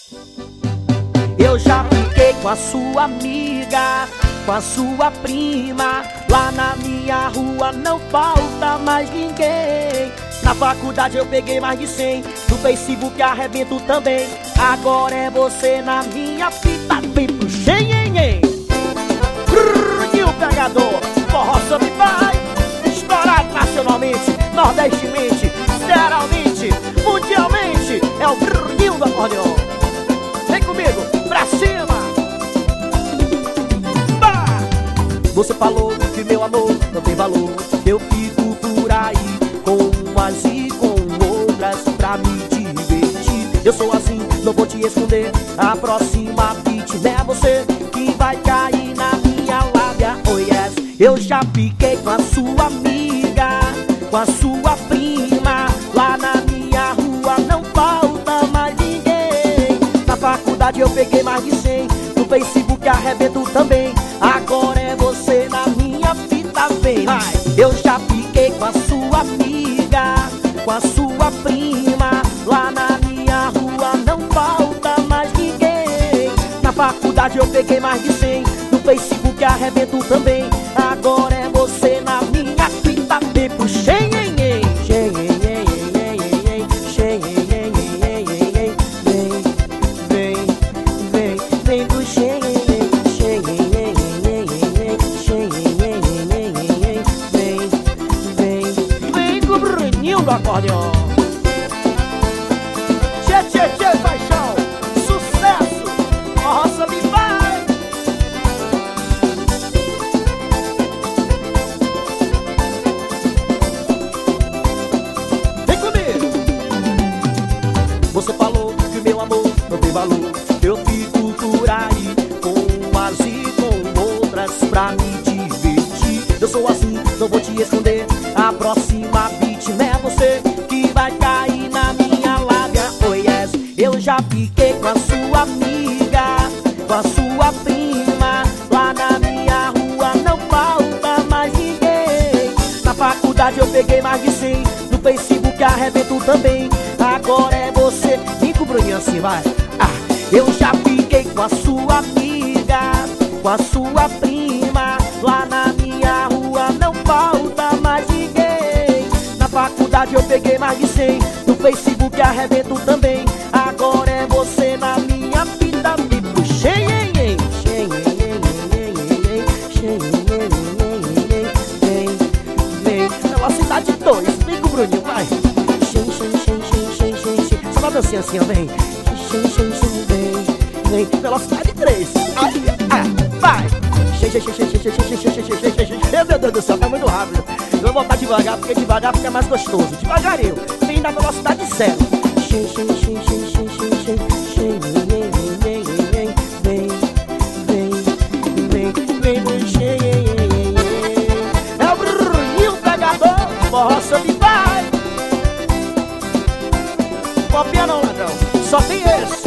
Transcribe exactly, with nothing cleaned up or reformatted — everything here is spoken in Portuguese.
Eu já fiquei com a sua amiga, com a sua prima. Lá na minha rua não falta mais ninguém. Na faculdade eu peguei mais de cem. No Facebook arrebento também. Agora é você na minha fita. Vem pro xenhenhen. E o pegador, forró só me vai estourar nacionalmente, nordestinamente, geralmente, mundialmente. É o brrrninho do acordeon. Vem comigo, pra cima. Bah! Você falou que meu amor não tem valor. Eu fico por aí com umas e com outras pra me divertir. Eu sou assim, não vou te esconder. A próxima vítima é você que vai cair na minha lábia. Oh yes. Eu já fiquei com a sua amiga, com a sua prima. Lá na minha rua não falta mais ninguém. Na faculdade eu peguei mais de cem. No Facebook arrebento também. Agora é você na minha fita, vem. Eu já fiquei com a sua amiga, com a sua prima. Lá na minha rua não falta mais ninguém. Na faculdade eu peguei mais de cem. No Facebook arrebento também. Agora é você na minha fita, vem pro xenhenhen. Xenhenhen, xenhenhen, vem, vem, vem, vem pro xenhenhen. Xenhenhen, xenhenhen, vem, vem, vem com o bruninho do acordeon. Tchê, tchê, tchê, paixão, sucesso, forró só me vai. Você falou que meu amor não tem valor. Eu fico por aí com umas e com outras pra me divertir. Eu sou assim, não vou te esconder. A próxima vítima é você que vai cair na minha lábia. Oh yes. Eu já fiquei com a sua amiga, com a sua prima. Lá na minha rua não falta mais ninguém. Na faculdade eu peguei mais de cem. No Facebook arrebento também. Agora é você, vem com o Bruninho assim, vai. Ah, eu já fiquei com a sua amiga, com a sua prima. Lá na minha rua não falta mais ninguém. Na faculdade eu peguei mais de cem. No Facebook arrebento também. Agora é você na minha fita, me puxei, hein, hein. Vem, vem, velocidade dois, vem com o Bruninho, vai. Só uma dancinha assim, ó, vem. Vem, vem, velocidade três. Vai. Meu Deus do céu, tá muito rápido. Eu vou voltar devagar, porque devagar fica mais gostoso. Devagarinho, vem na velocidade zero. Vem, vem, vem, vem, vem. É o Bruninho pegador, forró só me vai. Copia não, ladrão, só tem esse.